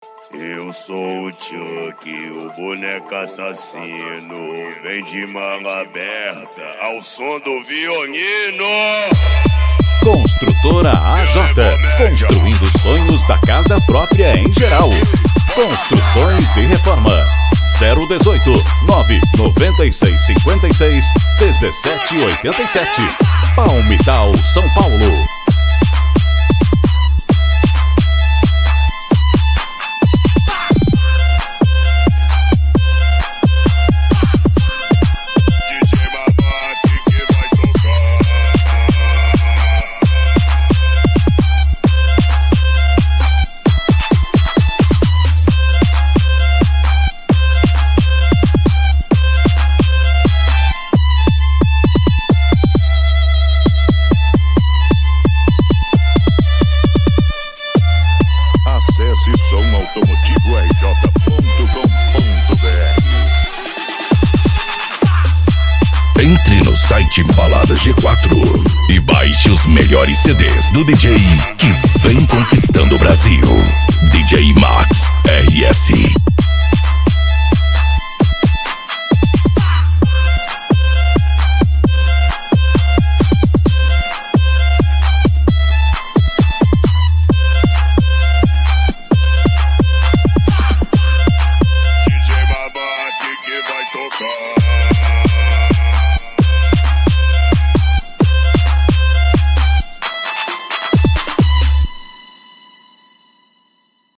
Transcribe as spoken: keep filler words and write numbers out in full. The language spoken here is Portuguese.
Eu sou o Chuck, o boneco assassino. Vem de manga aberta ao som do violino. Construtora A J, construindo sonhos da casa própria em geral. Construções e reforma. zero dezoito, nove noventa e seis cinquenta e seis, dezessete oitenta e sete. Palmital, São Paulo. Acesse som automotivo r j ponto com ponto b r. Entre no site Balada G quatro e baixe os melhores C Ds do D J que vem conquistando o Brasil. D J Max R S.